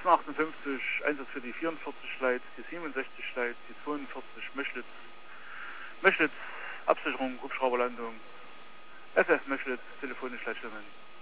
56, Einsatz für die 44 Leit, die 67 Leit, die 42 Möschlitz, Absicherung, Hubschrauberlandung, FF Möschlitz, telefonisch Leitstellen.